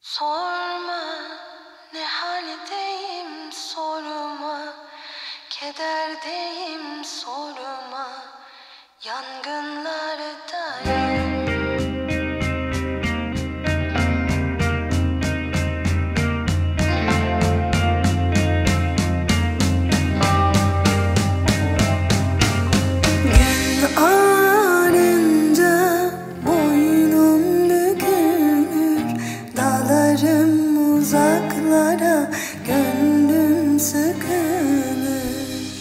Sorma ne haldeyim sorma, kederdeyim sorma, yangınlardayım. Uzaklara gönlüm sıkılır.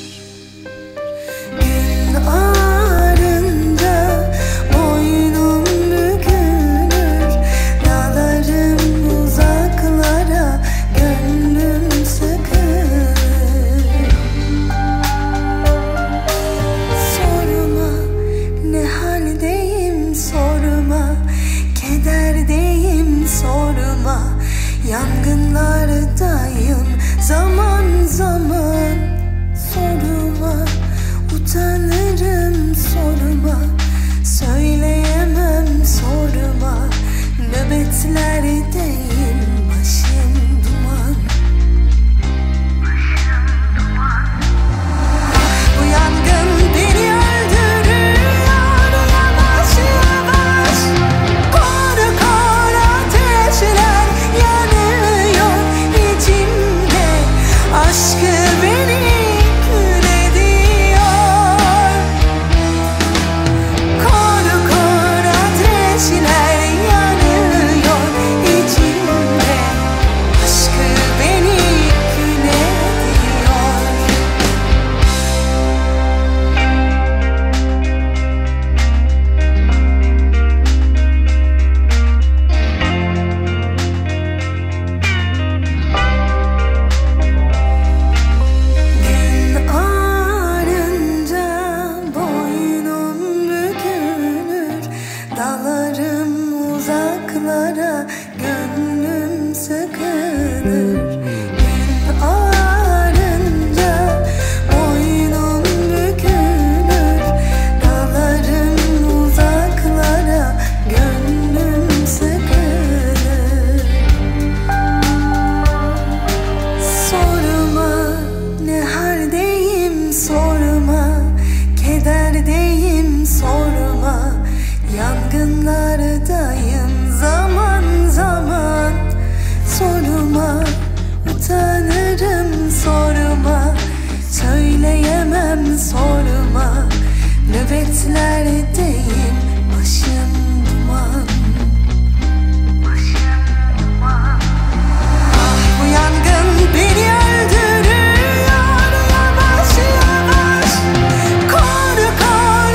Gün ağarınca boynum bükülür. Dalarım uzaklara gönlüm sıkılır. Sorma ne haldeyim sorma, kederdeyim sorma, yangınlardayım zaman zaman. Sorma, utanırım sorma, söyleyemem sorma, nöbetlerdeyim başım duman. Bu yangın beni öldürüyor yavaş yavaş. Kor kor ateşler yanıyor içimde, aşkı beni kül ediyor. Kor kor ateşler yanıyor içimde, aşkı beni kül ediyor. Gün ağarınca boynum bükülür. Dalarım uzaklara gönlüm sıkılır. Gün ağarınca boynum bükülür. Dalarım uzaklara gönlüm sıkılır. Sorma ne haldeyim sorma, kederdeyim sorma, yangınlardayım zaman zaman. Sorma, utanırım sorma, söyleyemem sorma, nöbetlerdeyim başım duman. Bu yangın beni öldürüyor yavaş yavaş. Kor kor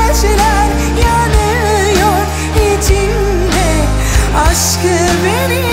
ateşler yanıyor içimde, aşkı beni